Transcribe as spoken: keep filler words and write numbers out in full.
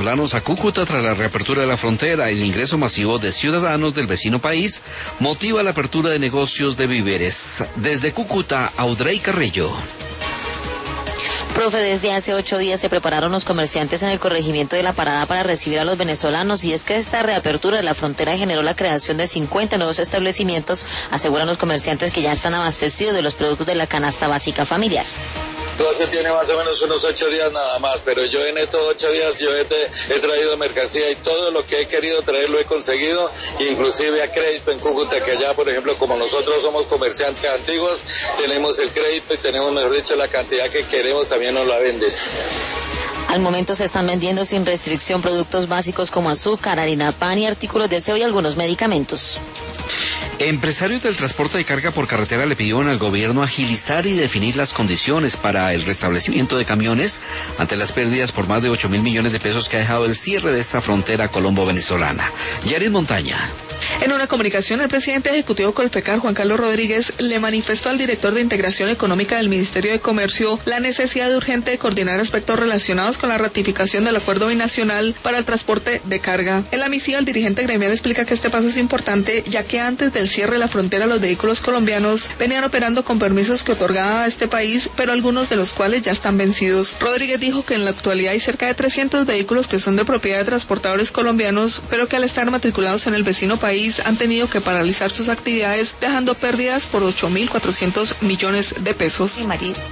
venezolanos a Cúcuta tras la reapertura de la frontera. El ingreso masivo de ciudadanos del vecino país motiva la apertura de negocios de víveres. Desde Cúcuta, Audrey Carrillo. Profe, desde hace ocho días se prepararon los comerciantes en el corregimiento de La Parada para recibir a los venezolanos, y es que esta reapertura de la frontera generó la creación de cincuenta nuevos establecimientos. Aseguran los comerciantes que ya están abastecidos de los productos de la canasta básica familiar. Entonces tiene más o menos unos ocho días nada más, pero yo en estos ocho días yo he, he traído mercancía y todo lo que he querido traer lo he conseguido, inclusive a crédito en Cúcuta, que allá, por ejemplo, como nosotros somos comerciantes antiguos, tenemos el crédito y tenemos, mejor dicho, la cantidad que queremos también nos la venden. Al momento se están vendiendo sin restricción productos básicos como azúcar, harina, pan y artículos de aseo y algunos medicamentos. Empresarios del transporte de carga por carretera le pidieron al gobierno agilizar y definir las condiciones para el restablecimiento de camiones ante las pérdidas por más de ocho mil millones de pesos que ha dejado el cierre de esta frontera colombo-venezolana. Yaris Montaña. En una comunicación, el presidente ejecutivo Colpecar, Juan Carlos Rodríguez, le manifestó al director de Integración Económica del Ministerio de Comercio la necesidad de urgente de coordinar aspectos relacionados con la ratificación del acuerdo binacional para el transporte de carga. En la misiva, el dirigente gremial explica que este paso es importante, ya que antes del cierre de la frontera los vehículos colombianos venían operando con permisos que otorgaba este país, pero algunos de los cuales ya están vencidos. Rodríguez dijo que en la actualidad hay cerca de trescientos vehículos que son de propiedad de transportadores colombianos, pero que al estar matriculados en el vecino país han tenido que paralizar sus actividades, dejando pérdidas por ocho mil cuatrocientos millones de pesos.